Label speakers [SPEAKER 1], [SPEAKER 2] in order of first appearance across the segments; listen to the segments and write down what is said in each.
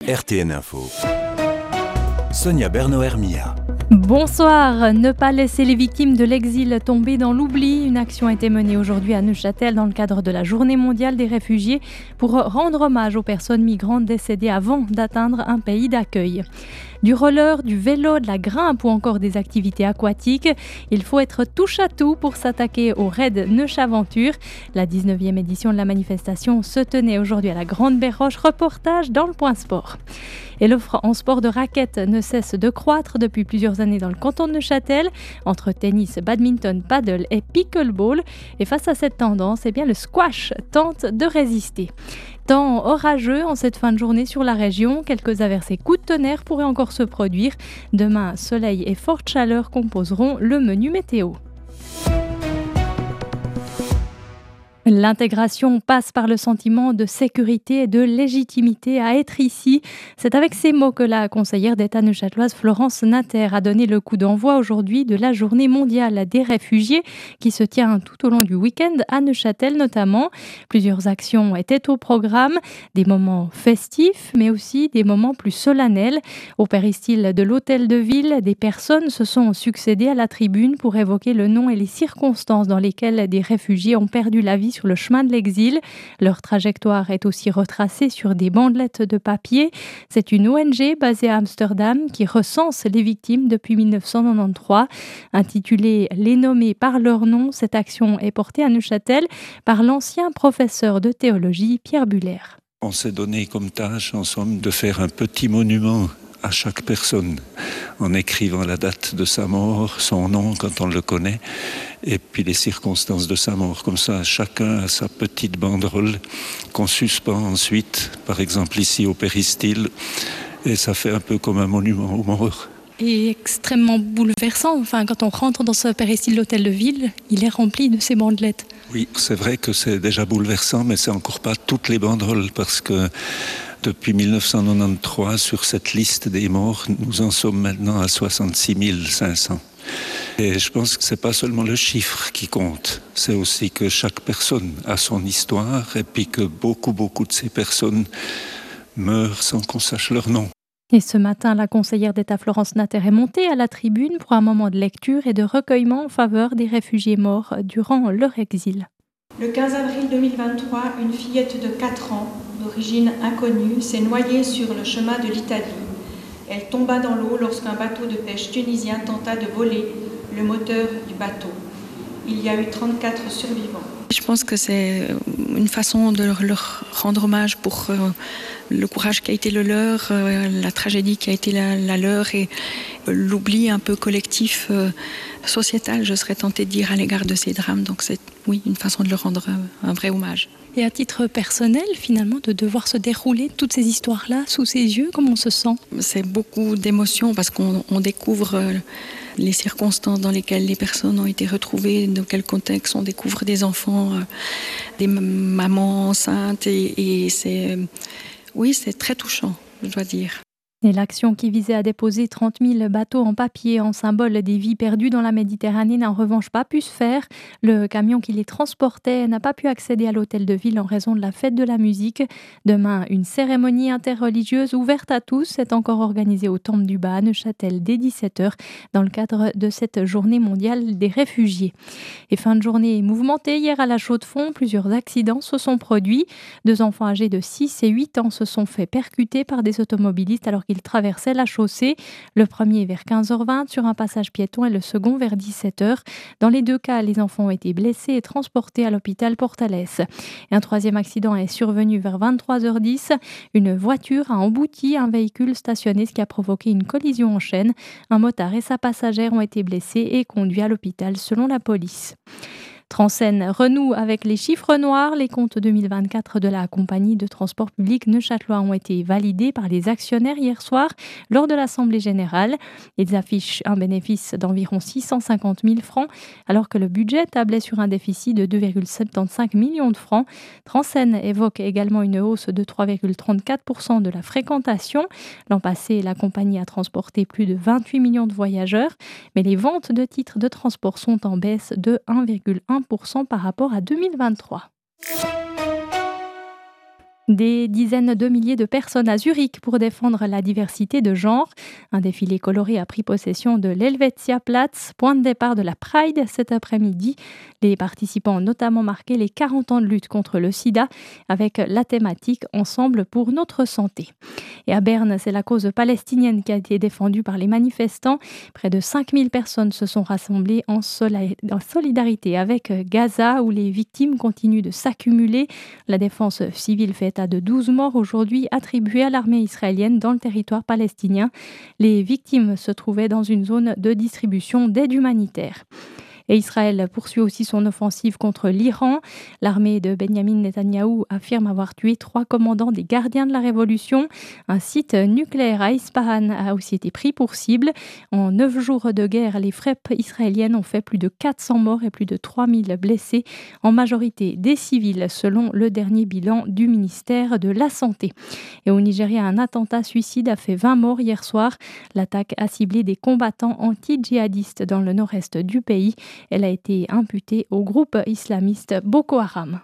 [SPEAKER 1] RTN Info. Sonia Berno-Hermia.
[SPEAKER 2] Bonsoir. Ne pas laisser les victimes de l'exil tomber dans l'oubli. Une action a été menée aujourd'hui à Neuchâtel dans le cadre de la Journée mondiale des réfugiés pour rendre hommage aux personnes migrantes décédées avant d'atteindre un pays d'accueil. Du roller, du vélo, de la grimpe ou encore des activités aquatiques. Il faut être touche à tout pour s'attaquer au raid Neuchaventure. La 19e édition de la manifestation se tenait aujourd'hui à la Grande Béroche. Reportage dans le Point Sport. Et l'offre en sport de raquettes ne cesse de croître depuis plusieurs années dans le canton de Neuchâtel, entre tennis, badminton, paddle et pickleball. Et face à cette tendance, le squash tente de résister. Temps orageux en cette fin de journée sur la région. Quelques averses et coups de tonnerre pourraient encore se produire. Demain, soleil et forte chaleur composeront le menu météo. L'intégration passe par le sentiment de sécurité et de légitimité à être ici. C'est avec ces mots que la conseillère d'État neuchâteloise Florence Natter a donné le coup d'envoi aujourd'hui de la Journée mondiale des réfugiés qui se tient tout au long du week-end à Neuchâtel notamment. Plusieurs actions étaient au programme, des moments festifs mais aussi des moments plus solennels. Au péristyle de l'hôtel de ville, des personnes se sont succédées à la tribune pour évoquer le nom et les circonstances dans lesquelles des réfugiés ont perdu la vie sur le chemin de l'exil. Leur trajectoire est aussi retracée sur des bandelettes de papier. C'est une ONG basée à Amsterdam qui recense les victimes depuis 1993. Intitulée « Les nommer par leur nom », cette action est portée à Neuchâtel par l'ancien professeur de théologie Pierre Buller.
[SPEAKER 3] On s'est donné comme tâche, en somme, de faire un petit monument à chaque personne, en écrivant la date de sa mort, son nom quand on le connaît, et puis les circonstances de sa mort. Comme ça, chacun a sa petite banderole qu'on suspend ensuite, par exemple ici au péristyle, et ça fait un peu comme un monument aux morts.
[SPEAKER 2] Et extrêmement bouleversant. Quand on rentre dans ce péristyle de l'hôtel de ville, il est rempli de ces bandelettes.
[SPEAKER 3] Oui, c'est vrai que c'est déjà bouleversant, mais c'est encore pas toutes les banderoles, parce que depuis 1993, sur cette liste des morts, nous en sommes maintenant à 66 500. Et je pense que c'est pas seulement le chiffre qui compte, c'est aussi que chaque personne a son histoire et puis que beaucoup de ces personnes meurent sans qu'on sache leur nom.
[SPEAKER 2] Et ce matin, la conseillère d'État Florence Natter est montée à la tribune pour un moment de lecture et de recueillement en faveur des réfugiés morts durant leur exil.
[SPEAKER 4] Le 15 avril 2023, une fillette de 4 ans, d'origine inconnue, s'est noyée sur le chemin de l'Italie. Elle tomba dans l'eau lorsqu'un bateau de pêche tunisien tenta de voler le moteur du bateau. Il y a eu 34 survivants.
[SPEAKER 5] Je pense que c'est une façon de leur rendre hommage pour le courage qui a été le leur, la tragédie qui a été la leur et l'oubli un peu collectif, sociétal, je serais tentée de dire, à l'égard de ces drames. Donc c'est, oui, une façon de leur rendre un vrai hommage.
[SPEAKER 2] Et à titre personnel, finalement, de devoir se dérouler toutes ces histoires-là sous ses yeux, comment on se sent ?
[SPEAKER 5] C'est beaucoup d'émotions parce qu'on découvre les circonstances dans lesquelles les personnes ont été retrouvées, dans quel contexte on découvre des enfants, des mamans enceintes et c'est très touchant, je dois dire.
[SPEAKER 2] Et l'action qui visait à déposer 30 000 bateaux en papier en symbole des vies perdues dans la Méditerranée n'a en revanche pas pu se faire. Le camion qui les transportait n'a pas pu accéder à l'hôtel de ville en raison de la fête de la musique. Demain, une cérémonie interreligieuse ouverte à tous est encore organisée au Temple du Bas à Neuchâtel dès 17h dans le cadre de cette journée mondiale des réfugiés. Et fin de journée mouvementée hier à la Chaux-de-Fonds, plusieurs accidents se sont produits. 2 enfants âgés de 6 et 8 ans se sont fait percuter par des automobilistes alors qu'ils traversaient la chaussée. Le premier vers 15h20 sur un passage piéton et le second vers 17h. Dans les 2 cas, les enfants ont été blessés et transportés à l'hôpital Portales. Et un 3e accident est survenu vers 23h10. Une voiture a embouti un véhicule stationné, ce qui a provoqué une collision en chaîne. Un motard et sa passagère ont été blessés et conduits à l'hôpital selon la police. Transen renoue avec les chiffres noirs. Les comptes 2024 de la compagnie de transport public neuchâtelois ont été validés par les actionnaires hier soir lors de l'Assemblée générale. Ils affichent un bénéfice d'environ 650 000 francs alors que le budget tablait sur un déficit de 2,75 millions de francs. Transen évoque également une hausse de 3,34% de la fréquentation. L'an passé, la compagnie a transporté plus de 28 millions de voyageurs, mais les ventes de titres de transport sont en baisse de 1,1% par rapport à 2023. Des dizaines de milliers de personnes à Zurich pour défendre la diversité de genre. Un défilé coloré a pris possession de l'Helvetiaplatz, point de départ de la Pride cet après-midi. Les participants ont notamment marqué les 40 ans de lutte contre le sida avec la thématique « Ensemble pour notre santé ». Et à Berne, c'est la cause palestinienne qui a été défendue par les manifestants. Près de 5000 personnes se sont rassemblées en solidarité avec Gaza, où les victimes continuent de s'accumuler. La défense civile fait état de 12 morts aujourd'hui attribués à l'armée israélienne dans le territoire palestinien. Les victimes se trouvaient dans une zone de distribution d'aide humanitaire. Et Israël poursuit aussi son offensive contre l'Iran. L'armée de Benjamin Netanyahou affirme avoir tué 3 commandants des gardiens de la Révolution. Un site nucléaire à Ispahan a aussi été pris pour cible. En 9 jours de guerre, les frappes israéliennes ont fait plus de 400 morts et plus de 3000 blessés, en majorité des civils, selon le dernier bilan du ministère de la Santé. Et au Nigeria, un attentat suicide a fait 20 morts hier soir. L'attaque a ciblé des combattants anti-djihadistes dans le nord-est du pays. Elle a été imputée au groupe islamiste Boko Haram.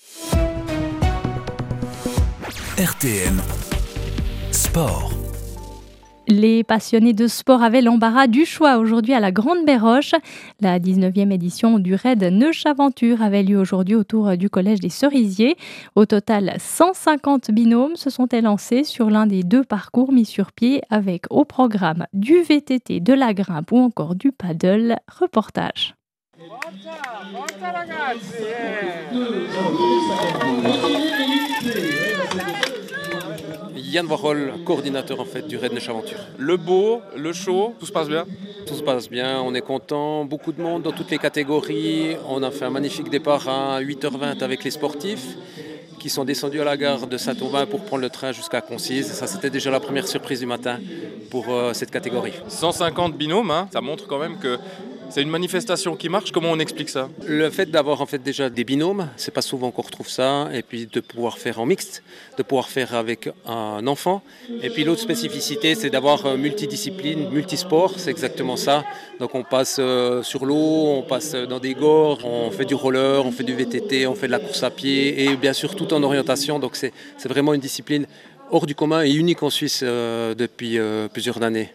[SPEAKER 1] RTL Sport.
[SPEAKER 2] Les passionnés de sport avaient l'embarras du choix aujourd'hui à la Grande Béroche. La 19e édition du raid Neuchaventure avait lieu aujourd'hui autour du collège des Cerisiers. Au total, 150 binômes se sont élancés sur l'un des 2 parcours mis sur pied avec au programme du VTT, de la grimpe ou encore du paddle. Reportage.
[SPEAKER 6] Yann Warhol, coordinateur en fait du raid Neuchaventure.
[SPEAKER 7] Le beau, le chaud, tout se passe bien?
[SPEAKER 6] Tout se passe bien, on est content, beaucoup de monde dans toutes les catégories. On a fait un magnifique départ à 8h20 avec les sportifs qui sont descendus à la gare de Saint-Aubin pour prendre le train jusqu'à Concise. Ça, c'était déjà la première surprise du matin pour cette catégorie.
[SPEAKER 7] 150 binômes, ça montre quand même que c'est une manifestation qui marche. Comment on explique ça?
[SPEAKER 6] Le fait d'avoir en fait déjà des binômes, c'est pas souvent qu'on retrouve ça, et puis de pouvoir faire en mixte, de pouvoir faire avec un enfant. Et puis l'autre spécificité, c'est d'avoir multidiscipline, multisport, c'est exactement ça. Donc on passe sur l'eau, on passe dans des gorges, on fait du roller, on fait du VTT, on fait de la course à pied, et bien sûr tout en orientation. Donc c'est vraiment une discipline hors du commun et unique en Suisse depuis plusieurs années.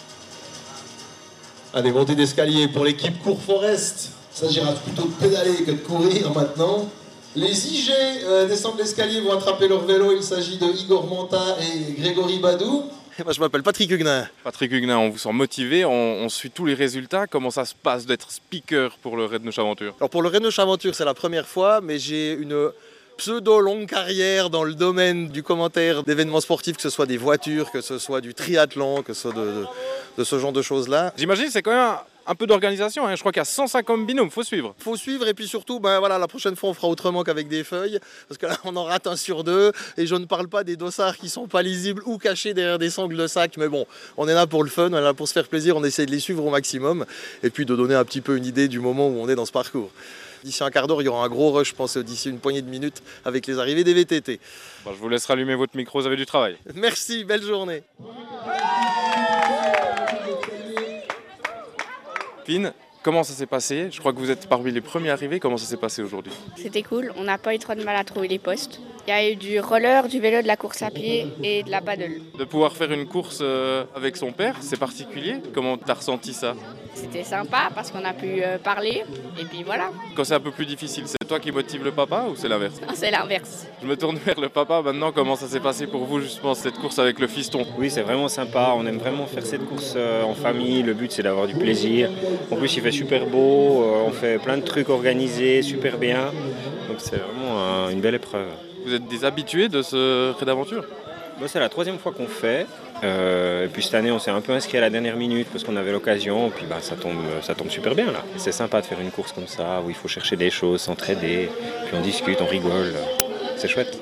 [SPEAKER 8] Allez, montée d'escalier pour l'équipe Cours Forest. Il s'agira plutôt de pédaler que de courir maintenant. Les IG descendent l'escalier, vont attraper leur vélo. Il s'agit de Igor Monta et Grégory Badou.
[SPEAKER 9] Moi, je m'appelle Patrick Huguenin.
[SPEAKER 7] Patrick Huguenin, on vous sent motivé, on suit tous les résultats. Comment ça se passe d'être speaker pour le raid Neuchaventure?
[SPEAKER 9] Alors pour le raid Neuchaventure, c'est la première fois, mais j'ai une pseudo-longue carrière dans le domaine du commentaire d'événements sportifs, que ce soit des voitures, que ce soit du triathlon, que ce soit de ce genre de choses-là.
[SPEAKER 7] J'imagine que c'est quand même un peu d'organisation, Je crois qu'il y a 150 binômes, faut suivre.
[SPEAKER 9] Faut suivre et puis surtout, la prochaine fois on fera autrement qu'avec des feuilles, parce que là on en rate un sur 2 et je ne parle pas des dossards qui sont pas lisibles ou cachés derrière des sangles de sac, mais bon, on est là pour le fun, on est là pour se faire plaisir, on essaie de les suivre au maximum et puis de donner un petit peu une idée du moment où on est dans ce parcours. D'ici un quart d'heure, il y aura un gros rush, je pense, d'ici une poignée de minutes avec les arrivées des VTT.
[SPEAKER 7] Bon, je vous laisse rallumer votre micro, vous avez du travail.
[SPEAKER 9] Merci, belle journée.
[SPEAKER 7] Fine, comment ça s'est passé? Je crois que vous êtes parmi les premiers arrivés. Comment ça s'est passé aujourd'hui?
[SPEAKER 10] C'était cool, on n'a pas eu trop de mal à trouver les postes. Il y a eu du roller, du vélo, de la course à pied et de la paddle.
[SPEAKER 7] De pouvoir faire une course avec son père, c'est particulier. Comment t'as ressenti ça?
[SPEAKER 10] C'était sympa parce qu'on a pu parler et puis voilà.
[SPEAKER 7] Quand c'est un peu plus difficile, c'est toi qui motive le papa ou c'est l'inverse?
[SPEAKER 10] Non, c'est l'inverse.
[SPEAKER 7] Je me tourne vers le papa maintenant. Comment ça s'est passé pour vous justement cette course avec le fiston?
[SPEAKER 11] Oui, c'est vraiment sympa. On aime vraiment faire cette course en famille. Le but, c'est d'avoir du plaisir. En plus, il fait super beau. On fait plein de trucs organisés, super bien. Donc c'est vraiment une belle épreuve.
[SPEAKER 7] Vous êtes des habitués de ce raid d'aventure?
[SPEAKER 11] C'est la 3e fois qu'on fait. Et puis cette année, on s'est un peu inscrit à la dernière minute parce qu'on avait l'occasion. Et puis ça tombe super bien là. C'est sympa de faire une course comme ça où il faut chercher des choses, s'entraider. Puis on discute, on rigole. C'est chouette.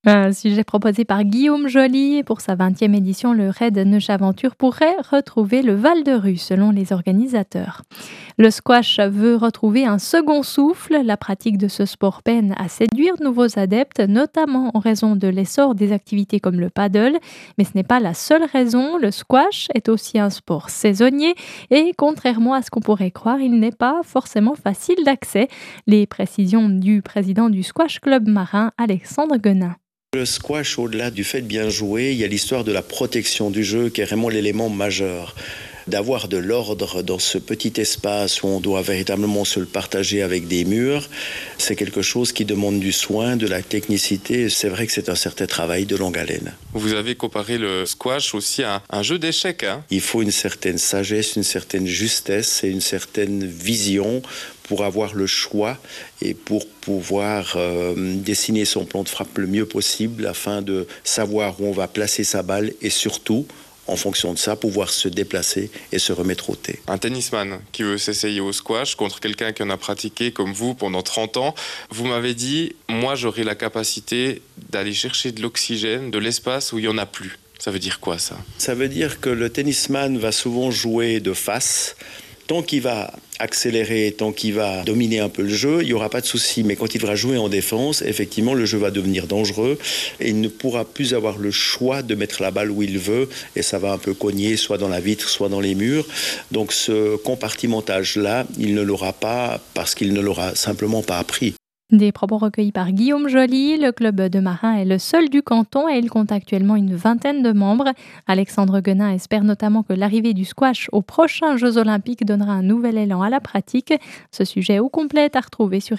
[SPEAKER 2] Un sujet proposé par Guillaume Joly. Pour sa 20e édition, le Raid Neuchaventure pourrait retrouver le Val de Rue, selon les organisateurs. Le squash veut retrouver un second souffle. La pratique de ce sport peine à séduire de nouveaux adeptes, notamment en raison de l'essor des activités comme le paddle. Mais ce n'est pas la seule raison. Le squash est aussi un sport saisonnier et, contrairement à ce qu'on pourrait croire, il n'est pas forcément facile d'accès. Les précisions du président du Squash Club Marin, Alexandre Guenin.
[SPEAKER 12] Le squash, au-delà du fait de bien jouer, il y a l'histoire de la protection du jeu qui est vraiment l'élément majeur. D'avoir de l'ordre dans ce petit espace où on doit véritablement se le partager avec des murs, c'est quelque chose qui demande du soin, de la technicité. C'est vrai que c'est un certain travail de longue haleine.
[SPEAKER 7] Vous avez comparé le squash aussi à un jeu d'échecs.
[SPEAKER 12] Il faut une certaine sagesse, une certaine justesse et une certaine vision pour avoir le choix et pour pouvoir dessiner son plan de frappe le mieux possible afin de savoir où on va placer sa balle et surtout, en fonction de ça, pouvoir se déplacer et se remettre au thé.
[SPEAKER 7] Un tennisman qui veut s'essayer au squash contre quelqu'un qui en a pratiqué comme vous pendant 30 ans, vous m'avez dit, moi j'aurai la capacité d'aller chercher de l'oxygène, de l'espace où il n'y en a plus. Ça veut dire quoi ça ?
[SPEAKER 12] Ça veut dire que le tennisman va souvent jouer de face. Tant qu'il va accélérer, tant qu'il va dominer un peu le jeu, il n'y aura pas de souci. Mais quand il devra jouer en défense, effectivement, le jeu va devenir dangereux et il ne pourra plus avoir le choix de mettre la balle où il veut et ça va un peu cogner, soit dans la vitre, soit dans les murs. Donc ce compartimentage-là, il ne l'aura pas parce qu'il ne l'aura simplement pas appris.
[SPEAKER 2] Des propos recueillis par Guillaume Joly. Le club de Marin est le seul du canton et il compte actuellement une vingtaine de membres. Alexandre Guenin espère notamment que l'arrivée du squash aux prochains Jeux Olympiques donnera un nouvel élan à la pratique. Ce sujet au complet est à retrouver sur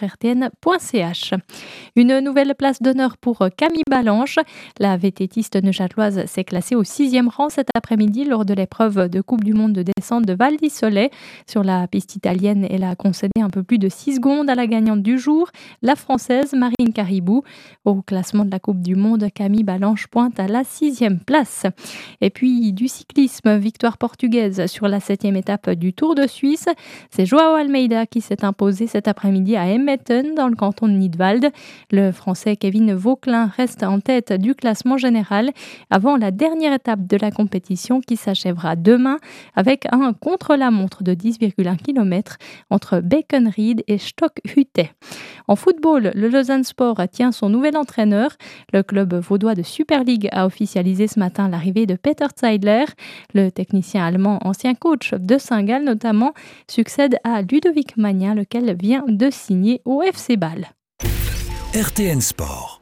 [SPEAKER 2] rtn.ch. Une nouvelle place d'honneur pour Camille Balanche. La vététiste neuchâteloise s'est classée au 6e rang cet après-midi lors de l'épreuve de Coupe du Monde de descente de Val d'Issolet. Sur la piste italienne, elle a concédé un peu plus de 6 secondes à la gagnante du jour, la Française Marine Caribou. Au classement de la Coupe du Monde, Camille Balanche pointe à la 6e place. Et puis du cyclisme, victoire portugaise sur la 7e étape du Tour de Suisse. C'est Joao Almeida qui s'est imposé cet après-midi à Emmetten dans le canton de Nidwald. Le Français Kevin Vauquelin reste en tête du classement général avant la dernière étape de la compétition qui s'achèvera demain avec un contre-la-montre de 10,1 km entre Beckenried et Stockhütte. En football, le Lausanne Sport tient son nouvel entraîneur. Le club vaudois de Super League a officialisé ce matin l'arrivée de Peter Zeidler. Le technicien allemand, ancien coach de Saint-Gall notamment, succède à Ludovic Magnin, lequel vient de signer au FC Bâle.
[SPEAKER 1] RTN Sport.